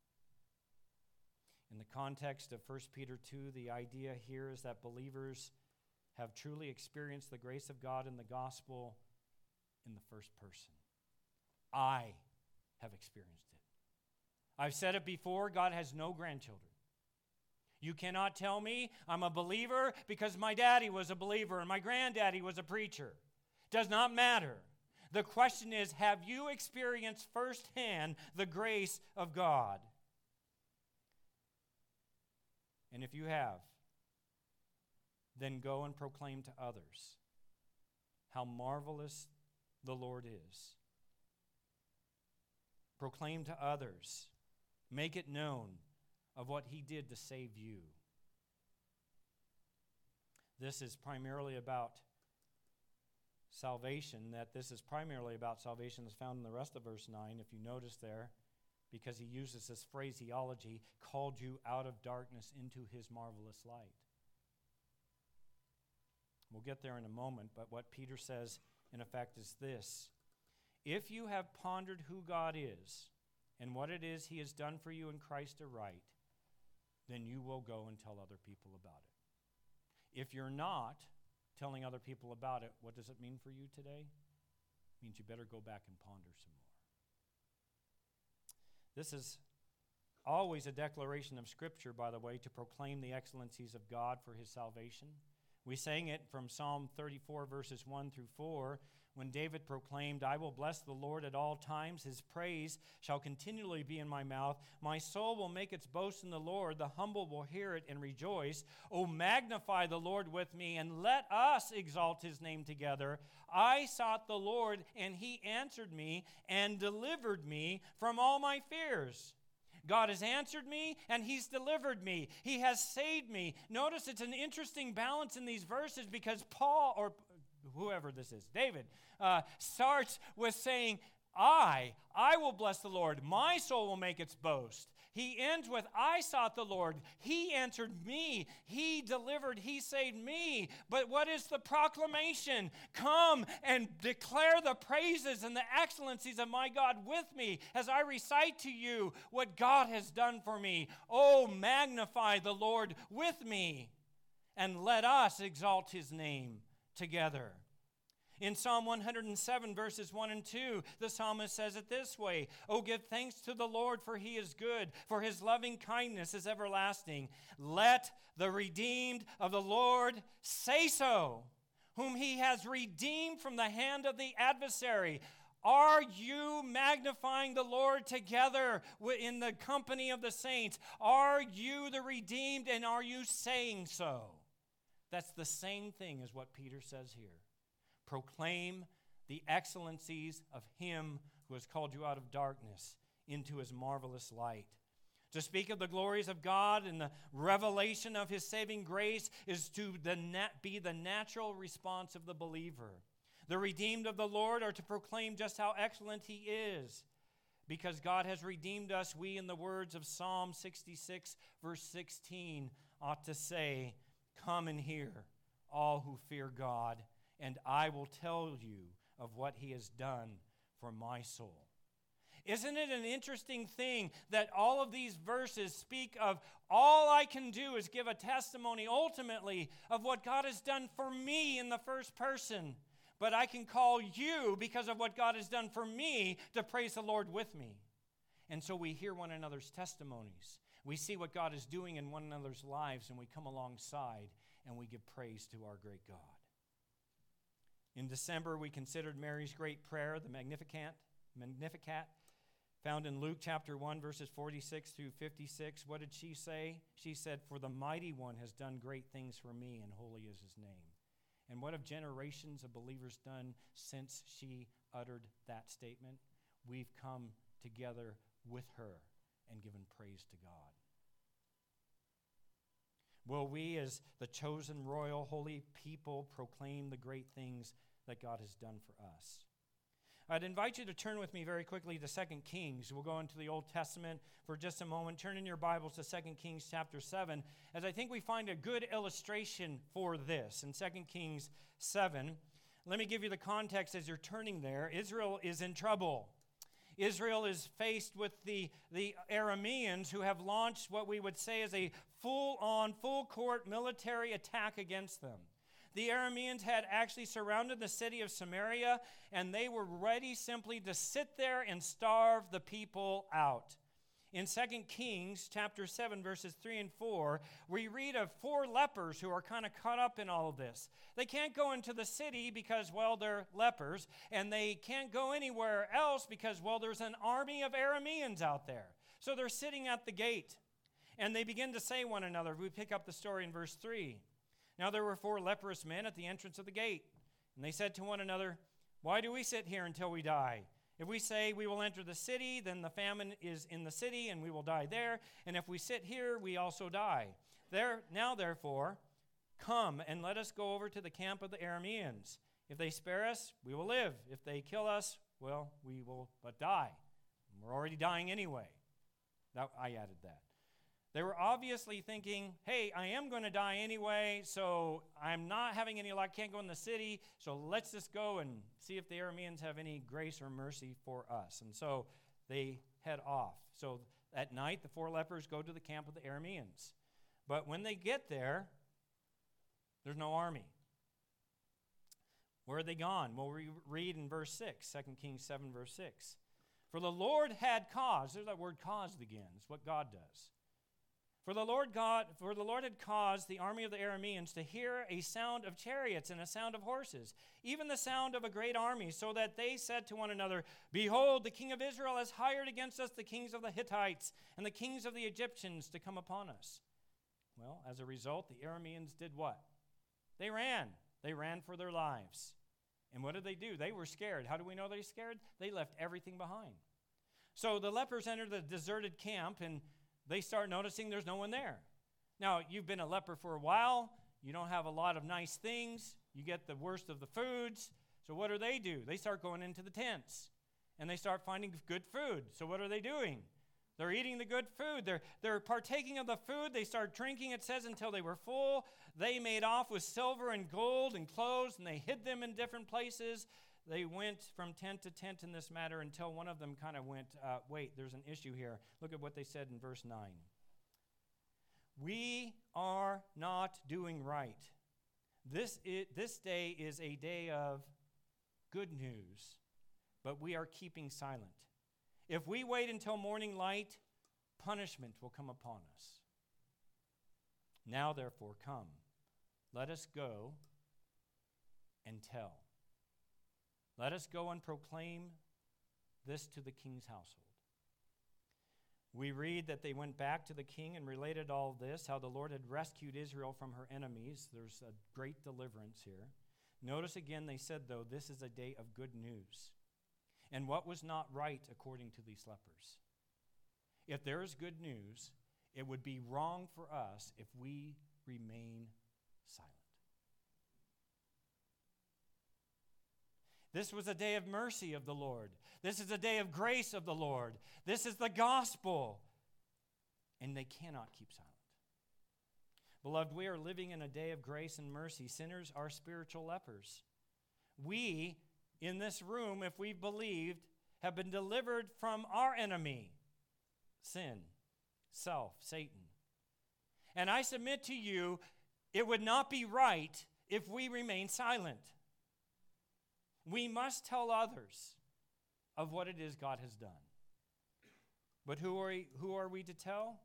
In the context of First Peter two, the idea here is that believers have truly experienced the grace of God in the gospel in the first person. I have experienced it. I've said it before, God has no grandchildren. You cannot tell me I'm a believer because my daddy was a believer and my granddaddy was a preacher. Does not matter. The question is, have you experienced firsthand the grace of God? And if you have, then go and proclaim to others how marvelous the Lord is. Proclaim to others. Make it known of what he did to save you. This is primarily about salvation, that this is primarily about salvation is found in the rest of verse nine, if you notice there, because he uses this phraseology, called you out of darkness into his marvelous light. We'll get there in a moment, but what Peter says, in effect, is this. If you have pondered who God is and what it is he has done for you in Christ aright, then you will go and tell other people about it. If you're not telling other people about it, what does it mean for you today? It means you better go back and ponder some more. This is always a declaration of Scripture, by the way, to proclaim the excellencies of God for his salvation. We sang it from Psalm thirty-four, verses one through four, when David proclaimed, I will bless the Lord at all times. His praise shall continually be in my mouth. My soul will make its boast in the Lord. The humble will hear it and rejoice. O magnify the Lord with me, and let us exalt his name together. I sought the Lord, and he answered me and delivered me from all my fears. God has answered me, and he's delivered me. He has saved me. Notice it's an interesting balance in these verses because Paul, or whoever this is, David, uh, starts with saying, I, I will bless the Lord. My soul will make its boast. He ends with, I sought the Lord. He answered me. He delivered. He saved me. But what is the proclamation? Come and declare the praises and the excellencies of my God with me as I recite to you what God has done for me. Oh, magnify the Lord with me, and let us exalt his name together. In Psalm one hundred seven, verses one and two, the psalmist says it this way, Oh, give thanks to the Lord, for he is good, for his loving kindness is everlasting. Let the redeemed of the Lord say so, whom he has redeemed from the hand of the adversary. Are you magnifying the Lord together in the company of the saints? Are you the redeemed, and are you saying so? That's the same thing as what Peter says here. Proclaim the excellencies of him who has called you out of darkness into his marvelous light. To speak of the glories of God and the revelation of his saving grace is to the nat- be the natural response of the believer. The redeemed of the Lord are to proclaim just how excellent he is. Because God has redeemed us, we, in the words of Psalm sixty-six, verse sixteen, ought to say, Come and hear, all who fear God, and I will tell you of what he has done for my soul. Isn't it an interesting thing that all of these verses speak of all I can do is give a testimony ultimately of what God has done for me in the first person. But I can call you, because of what God has done for me, to praise the Lord with me. And so we hear one another's testimonies. We see what God is doing in one another's lives, and we come alongside and we give praise to our great God. In December, we considered Mary's great prayer, the Magnificat, Magnificat, found in Luke chapter one, verses forty-six through fifty-six. What did she say? She said, For the mighty one has done great things for me, and holy is his name. And what have generations of believers done since she uttered that statement? We've come together with her and given praise to God. Will we, as the chosen royal holy people, proclaim the great things that God has done for us? I'd invite you to turn with me very quickly to Second Kings. We'll go into the Old Testament for just a moment. Turn in your Bibles to Second Kings chapter seven, as I think we find a good illustration for this. In Second Kings seven, let me give you the context as you're turning there. Israel is in trouble. Israel is faced with the, the Arameans, who have launched what we would say is a full-on, full-court military attack against them. The Arameans had actually surrounded the city of Samaria, and they were ready simply to sit there and starve the people out. In Second Kings chapter seven, verses three and four, we read of four lepers who are kind of caught up in all of this. They can't go into the city because, well, they're lepers, and they can't go anywhere else because, well, there's an army of Arameans out there. So they're sitting at the gate, and they begin to say one another. We pick up the story in verse three. Now there were four leprous men at the entrance of the gate, and they said to one another, "Why do we sit here until we die? If we say we will enter the city, then the famine is in the city, and we will die there. And if we sit here, we also die. There, now, therefore, come and let us go over to the camp of the Arameans. If they spare us, we will live. If they kill us, well, we will but die. We're already dying anyway." That, I added that. They were obviously thinking, hey, I am going to die anyway, so I'm not having any luck, can't go in the city, so let's just go and see if the Arameans have any grace or mercy for us. And so they head off. So at night, the four lepers go to the camp of the Arameans. But when they get there, there's no army. Where are they gone? Well, we read in verse six, Second Kings seven, verse six. For the Lord had caused, there's that word caused again, it's what God does. For the Lord God, for the Lord had caused the army of the Arameans to hear a sound of chariots and a sound of horses, even the sound of a great army, so that they said to one another, "Behold, the king of Israel has hired against us the kings of the Hittites and the kings of the Egyptians to come upon us." Well, as a result, the Arameans did what? They ran. They ran for their lives. And what did they do? They were scared. How do we know they're scared? They left everything behind. So the lepers enter the deserted camp, and they start noticing there's no one there. Now, you've been a leper for a while. You don't have a lot of nice things. You get the worst of the foods. So what do they do? They start going into the tents, and they start finding good food. So what are they doing? They're eating the good food. They're, they're partaking of the food. They start drinking, it says, until they were full. They made off with silver and gold and clothes, and they hid them in different places. They went from tent to tent in this matter until one of them kind of went, uh, wait, there's an issue here. Look at what they said in verse nine. "We are not doing right. This, is, this day is a day of good news, but we are keeping silent. If we wait until morning light, punishment will come upon us. Now, therefore, come, let us go and tell. Let us go and proclaim this to the king's household." We read that they went back to the king and related all this, how the Lord had rescued Israel from her enemies. There's a great deliverance here. Notice again, they said, though, this is a day of good news. And what was not right according to these lepers? If there is good news, it would be wrong for us if we remain silent. This was a day of mercy of the Lord. This is a day of grace of the Lord. This is the gospel. And they cannot keep silent. Beloved, we are living in a day of grace and mercy. Sinners are spiritual lepers. We, in this room, if we've believed, have been delivered from our enemy, sin, self, Satan. And I submit to you, it would not be right if we remain silent. We must tell others of what it is God has done. But who are we, who are we to tell?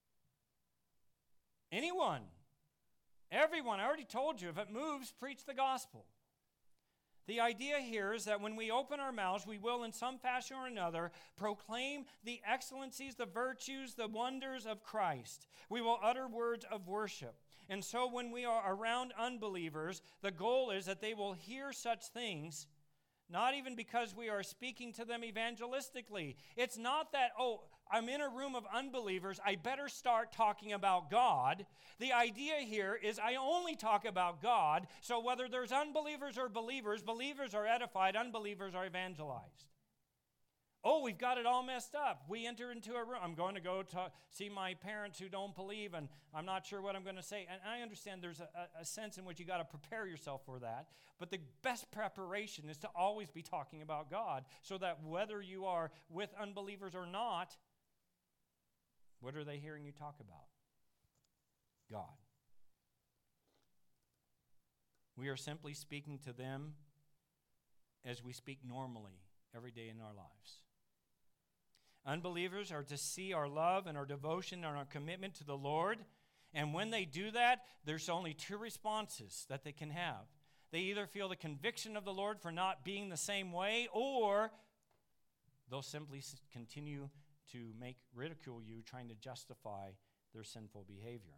Anyone. Everyone. I already told you, if it moves, preach the gospel. The idea here is that when we open our mouths, we will in some fashion or another proclaim the excellencies, the virtues, the wonders of Christ. We will utter words of worship. And so when we are around unbelievers, the goal is that they will hear such things, not even because we are speaking to them evangelistically. It's not that, oh, I'm in a room of unbelievers, I better start talking about God. The idea here is I only talk about God, so whether there's unbelievers or believers, believers are edified, unbelievers are evangelized. Oh, we've got it all messed up. We enter into a room. I'm going to go talk, see my parents who don't believe, and I'm not sure what I'm going to say. And I understand there's a, a sense in which you got to prepare yourself for that. But the best preparation is to always be talking about God, so that whether you are with unbelievers or not, what are they hearing you talk about? God. We are simply speaking to them as we speak normally every day in our lives. Unbelievers are to see our love and our devotion and our commitment to the Lord. And when they do that, there's only two responses that they can have. They either feel the conviction of the Lord for not being the same way, or they'll simply continue to make ridicule you, trying to justify their sinful behavior.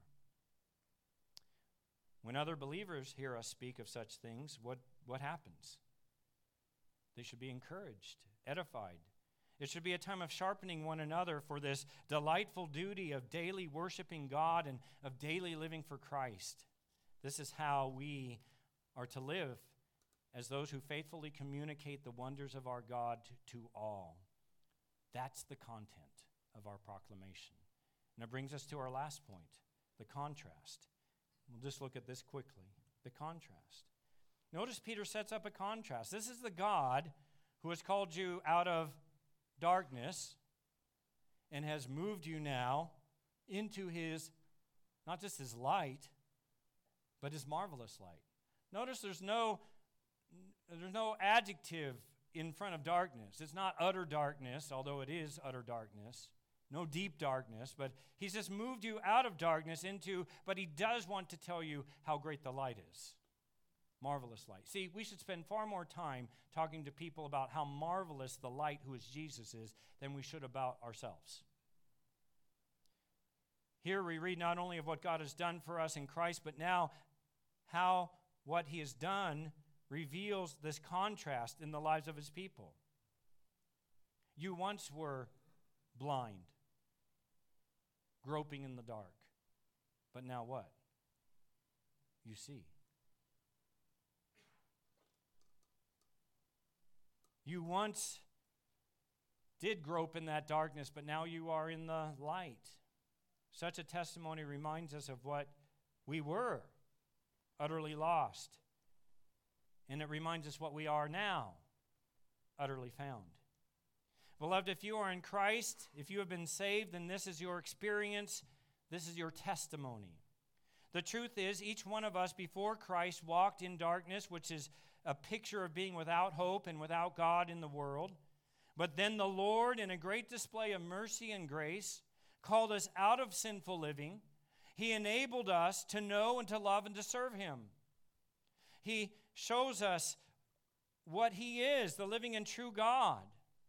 When other believers hear us speak of such things, what, what happens? They should be encouraged, edified. It should be a time of sharpening one another for this delightful duty of daily worshiping God and of daily living for Christ. This is how we are to live as those who faithfully communicate the wonders of our God to, to all. That's the content of our proclamation. And it brings us to our last point, the contrast. We'll just look at this quickly, the contrast. Notice Peter sets up a contrast. This is the God who has called you out of darkness and has moved you now into his, not just his light, but his marvelous light. Notice there's no, there's no adjective in front of darkness. It's not utter darkness, although it is utter darkness. No deep darkness, but he's just moved you out of darkness into, but he does want to tell you how great the light is. Marvelous light. See, we should spend far more time talking to people about how marvelous the light who is Jesus is than we should about ourselves. Here we read not only of what God has done for us in Christ, but now how what he has done reveals this contrast in the lives of his people. You once were blind, groping in the dark, but now what? You see. You once did grope in that darkness, but now you are in the light. Such a testimony reminds us of what we were, utterly lost. And it reminds us what we are now, utterly found. Beloved, if you are in Christ, if you have been saved, then this is your experience, this is your testimony. The truth is, each one of us before Christ walked in darkness, which is a picture of being without hope and without God in the world. But then the Lord, in a great display of mercy and grace, called us out of sinful living. He enabled us to know and to love and to serve him. He shows us what he is, the living and true God.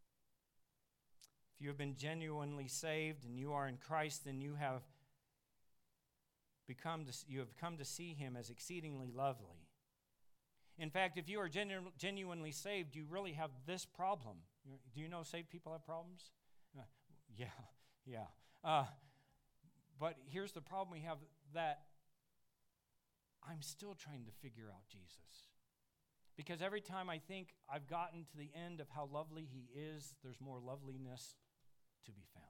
If you have been genuinely saved and you are in Christ, then you have become to, you have come to see him as exceedingly lovely. In fact, if you are genu- genuinely saved, you really have this problem. Do you know saved people have problems? Uh, yeah, yeah. Uh, but here's the problem we have, that I'm still trying to figure out Jesus. Because every time I think I've gotten to the end of how lovely he is, there's more loveliness to be found.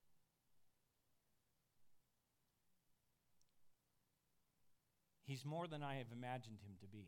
He's more than I have imagined him to be.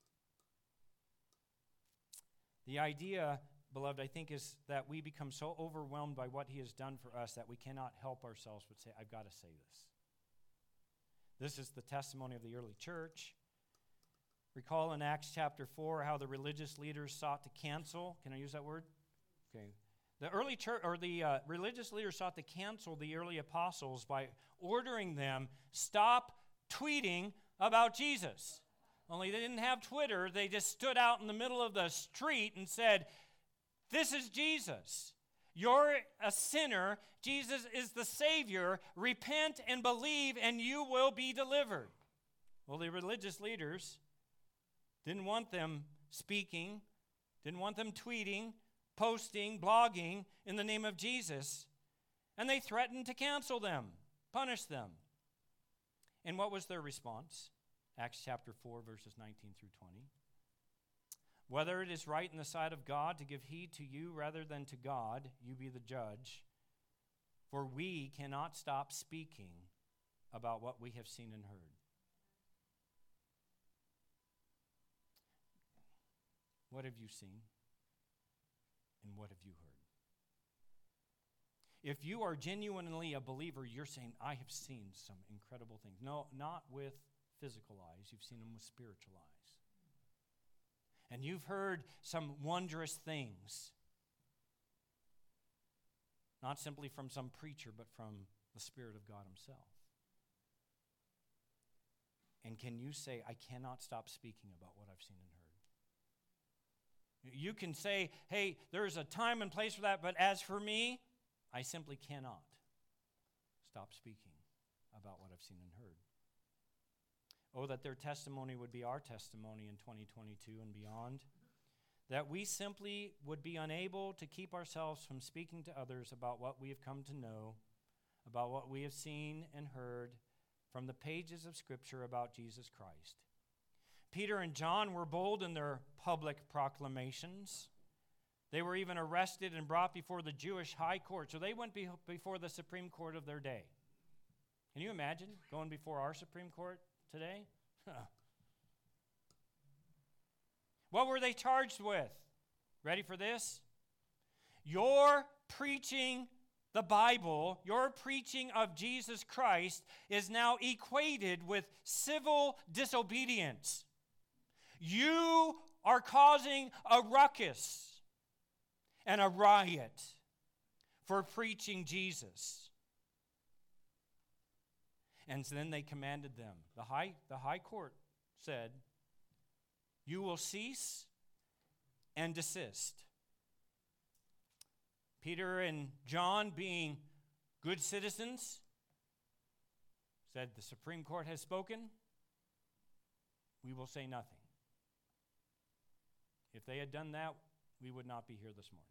The idea, beloved, I think, is that we become so overwhelmed by what he has done for us that we cannot help ourselves but say, I've got to say this. This is the testimony of the early church. Recall in Acts chapter four how the religious leaders sought to cancel. Can I use that word? Okay. The early church, or the uh, religious leaders sought to cancel the early apostles by ordering them, stop tweeting about Jesus. Only they didn't have Twitter. They just stood out in the middle of the street and said, this is Jesus. You're a sinner. Jesus is the Savior. Repent and believe and you will be delivered. Well, the religious leaders didn't want them speaking, didn't want them tweeting, posting, blogging in the name of Jesus. And they threatened to cancel them, punish them. And what was their response? Acts chapter four, verses nineteen through twenty. Whether it is right in the sight of God to give heed to you rather than to God, you be the judge. For we cannot stop speaking about what we have seen and heard. What have you seen? And what have you heard? If you are genuinely a believer, you're saying, I have seen some incredible things. No, not with physical eyes. You've seen them with spiritual eyes. And you've heard some wondrous things. Not simply from some preacher, but from the Spirit of God himself. And can you say, I cannot stop speaking about what I've seen and heard? You can say, hey, there's a time and place for that, but as for me, I simply cannot stop speaking about what I've seen and heard. Oh, that their testimony would be our testimony in twenty twenty-two and beyond. That we simply would be unable to keep ourselves from speaking to others about what we have come to know, about what we have seen and heard from the pages of Scripture about Jesus Christ. Peter and John were bold in their public proclamations. They were even arrested and brought before the Jewish high court. So they went be- before the Supreme Court of their day. Can you imagine going before our Supreme Court today? What were they charged with? Ready for this? Your preaching the Bible, your preaching of Jesus Christ is now equated with civil disobedience. You are causing a ruckus and a riot for preaching Jesus. And so then they commanded them. The high, the high court said, you will cease and desist. Peter and John, being good citizens, said, the Supreme Court has spoken. We will say nothing. If they had done that, we would not be here this morning.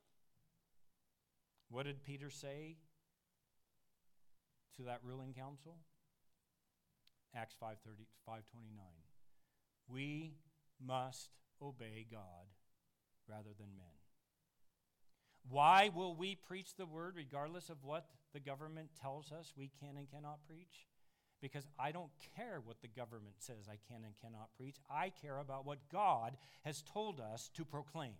What did Peter say to that ruling council? Acts five thirty, five twenty-nine. We must obey God rather than men. Why will we preach the word regardless of what the government tells us we can and cannot preach? Because I don't care what the government says I can and cannot preach. I care about what God has told us to proclaim.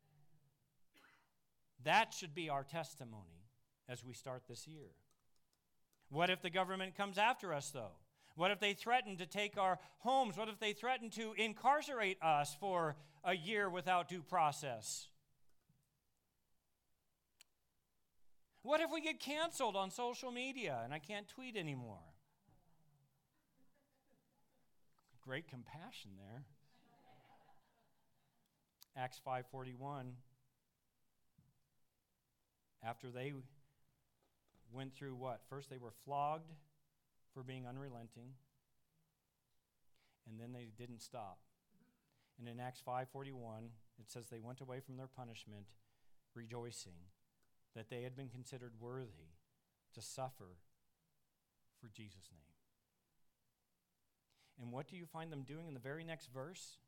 That should be our testimony as we start this year. What if the government comes after us, though? What if they threaten to take our homes? What if they threaten to incarcerate us for a year without due process? What if we get canceled on social media and I can't tweet anymore? Great compassion there. Acts five forty-one. After they went through what? First they were flogged for being unrelenting, and then they didn't stop. And in Acts five forty-one, it says they went away from their punishment rejoicing that they had been considered worthy to suffer for Jesus' name. And what do you find them doing in the very next verse?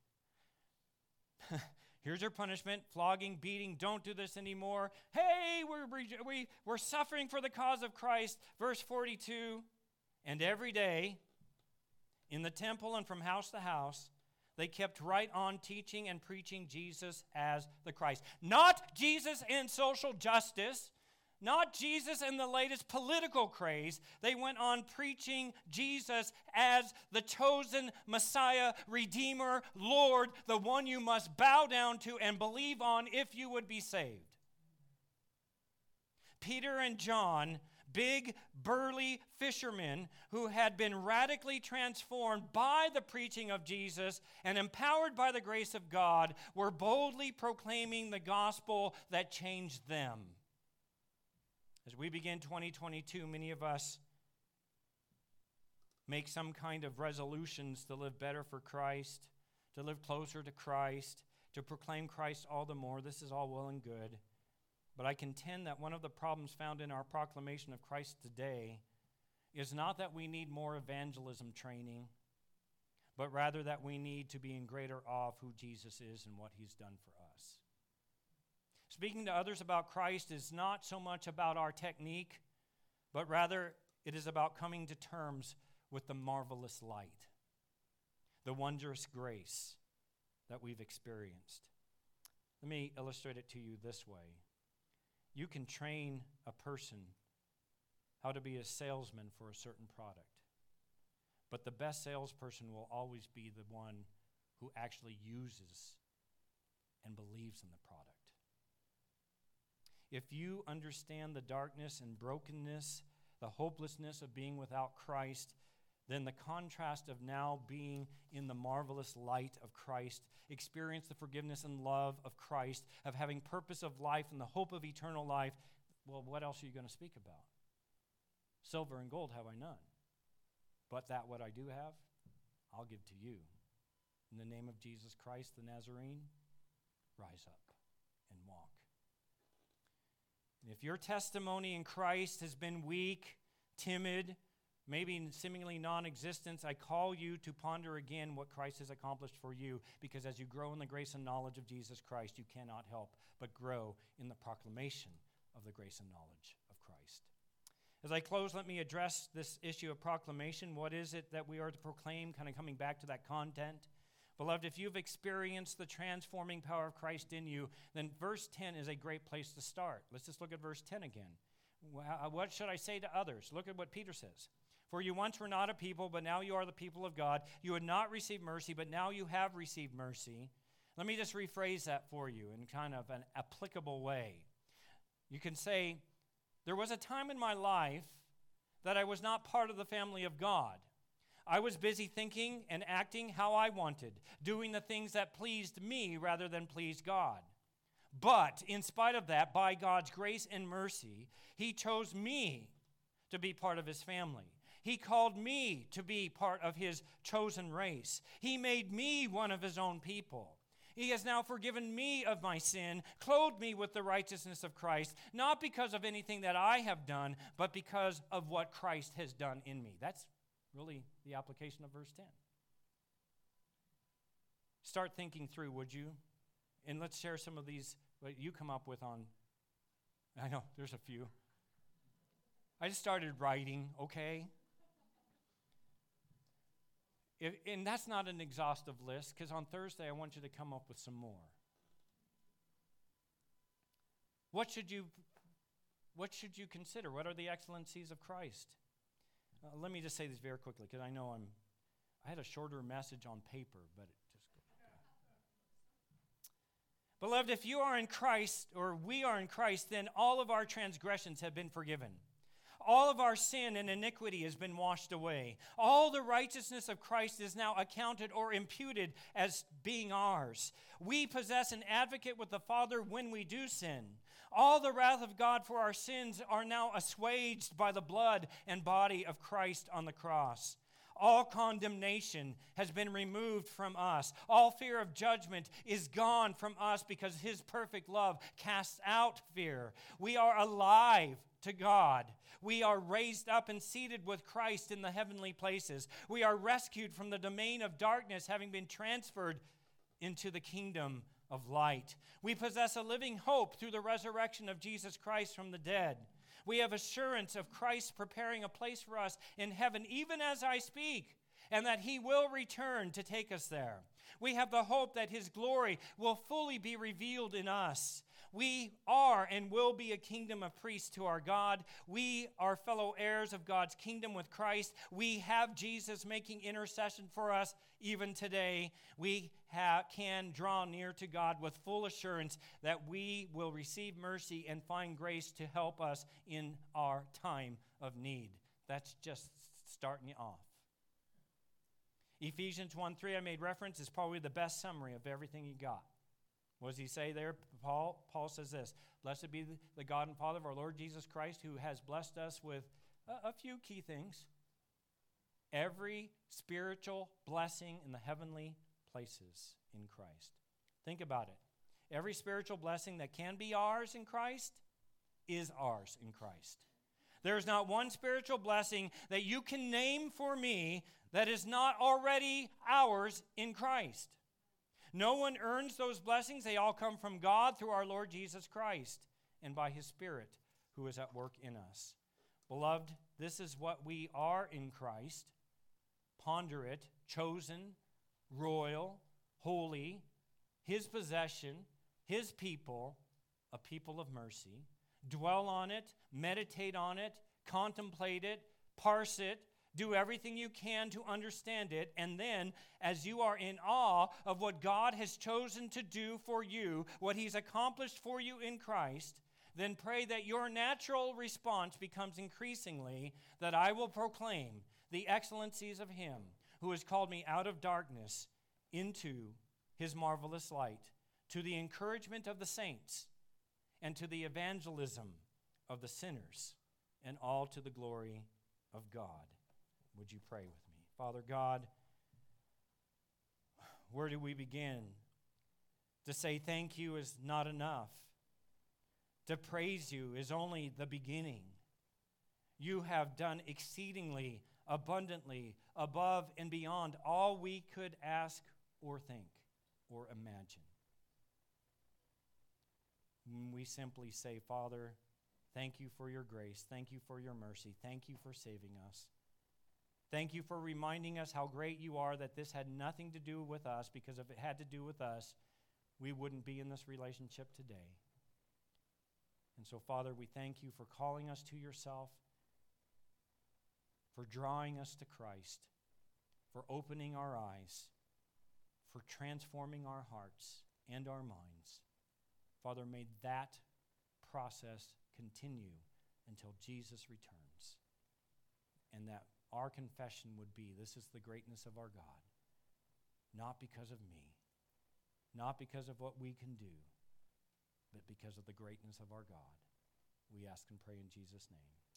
Here's your punishment, flogging, beating, don't do this anymore. Hey, we're, we, we're suffering for the cause of Christ. Verse forty-two, and every day in the temple and from house to house, they kept right on teaching and preaching Jesus as the Christ. Not Jesus in social justice, not Jesus in the latest political craze. They went on preaching Jesus as the chosen Messiah, Redeemer, Lord, the one you must bow down to and believe on if you would be saved. Peter and John, big, burly fishermen who had been radically transformed by the preaching of Jesus and empowered by the grace of God, were boldly proclaiming the gospel that changed them. As we begin twenty twenty-two, many of us make some kind of resolutions to live better for Christ, to live closer to Christ, to proclaim Christ all the more. This is all well and good. But I contend that one of the problems found in our proclamation of Christ today is not that we need more evangelism training, but rather that we need to be in greater awe of who Jesus is and what he's done for us. Speaking to others about Christ is not so much about our technique, but rather it is about coming to terms with the marvelous light, the wondrous grace that we've experienced. Let me illustrate it to you this way. You can train a person how to be a salesman for a certain product, but the best salesperson will always be the one who actually uses and believes in the product. If you understand the darkness and brokenness, the hopelessness of being without Christ, then the contrast of now being in the marvelous light of Christ, experience the forgiveness and love of Christ, of having purpose of life and the hope of eternal life, well, what else are you going to speak about? Silver and gold have I none, but that what I do have, I'll give to you. In the name of Jesus Christ the Nazarene, rise up and walk. And if your testimony in Christ has been weak, timid, maybe seemingly non-existent, I call you to ponder again what Christ has accomplished for you, because as you grow in the grace and knowledge of Jesus Christ, you cannot help but grow in the proclamation of the grace and knowledge of Christ. As I close, let me address this issue of proclamation. What is it that we are to proclaim? Kind of coming back to that content. Beloved, if you've experienced the transforming power of Christ in you, then verse ten is a great place to start. Let's just look at verse ten again. What should I say to others? Look at what Peter says. For you once were not a people, but now you are the people of God. You had not received mercy, but now you have received mercy. Let me just rephrase that for you in kind of an applicable way. You can say, there was a time in my life that I was not part of the family of God. I was busy thinking and acting how I wanted, doing the things that pleased me rather than pleased God. But in spite of that, by God's grace and mercy, he chose me to be part of his family. He called me to be part of his chosen race. He made me one of his own people. He has now forgiven me of my sin, clothed me with the righteousness of Christ, not because of anything that I have done, but because of what Christ has done in me. That's really the application of verse ten. Start thinking through, would you? And let's share some of these, what you come up with on, I know, there's a few. I just started writing, okay? If, and that's not an exhaustive list, because on Thursday I want you to come up with some more. What should you, what should you consider? What are the excellencies of Christ? Uh, let me just say this very quickly, because I know I'm, I had a shorter message on paper, but it just goes. Beloved, if you are in Christ, or we are in Christ, then all of our transgressions have been forgiven. All of our sin and iniquity has been washed away. All the righteousness of Christ is now accounted or imputed as being ours. We possess an advocate with the Father when we do sin. All the wrath of God for our sins are now assuaged by the blood and body of Christ on the cross. All condemnation has been removed from us. All fear of judgment is gone from us because his perfect love casts out fear. We are alive to God. We are raised up and seated with Christ in the heavenly places. We are rescued from the domain of darkness, having been transferred into the kingdom of light. We possess a living hope through the resurrection of Jesus Christ from the dead. We have assurance of Christ preparing a place for us in heaven, even as I speak, and that he will return to take us there. We have the hope that his glory will fully be revealed in us. We are and will be a kingdom of priests to our God. We are fellow heirs of God's kingdom with Christ. We have Jesus making intercession for us even today. We ha- can draw near to God with full assurance that we will receive mercy and find grace to help us in our time of need. That's just starting you off. Ephesians one three, I made reference, is probably the best summary of everything you got. What does he say there? Paul, Paul says this, blessed be the God and Father of our Lord Jesus Christ, who has blessed us with a, a few key things. Every spiritual blessing in the heavenly places in Christ. Think about it. Every spiritual blessing that can be ours in Christ is ours in Christ. There is not one spiritual blessing that you can name for me that is not already ours in Christ. No one earns those blessings. They all come from God through our Lord Jesus Christ and by His Spirit who is at work in us. Beloved, this is what we are in Christ. Ponder it, chosen, royal, holy, His possession, His people, a people of mercy. Dwell on it, meditate on it, contemplate it, parse it, do everything you can to understand it, and then, as you are in awe of what God has chosen to do for you, what He's accomplished for you in Christ, then pray that your natural response becomes increasingly that I will proclaim the excellencies of Him who has called me out of darkness into His marvelous light, to the encouragement of the saints, and to the evangelism of the sinners, and all to the glory of God. Would you pray with me? Father God, where do we begin? To say thank you is not enough. To praise you is only the beginning. You have done exceedingly, abundantly, above and beyond all we could ask or think or imagine. We simply say, Father, thank you for your grace. Thank you for your mercy. Thank you for saving us. Thank you for reminding us how great you are, that this had nothing to do with us, because if it had to do with us, we wouldn't be in this relationship today. And so, Father, we thank you for calling us to yourself, for drawing us to Christ, for opening our eyes, for transforming our hearts and our minds. Father, may that process continue until Jesus returns, and that our confession would be, this is the greatness of our God, not because of me, not because of what we can do, but because of the greatness of our God. We ask and pray in Jesus' name.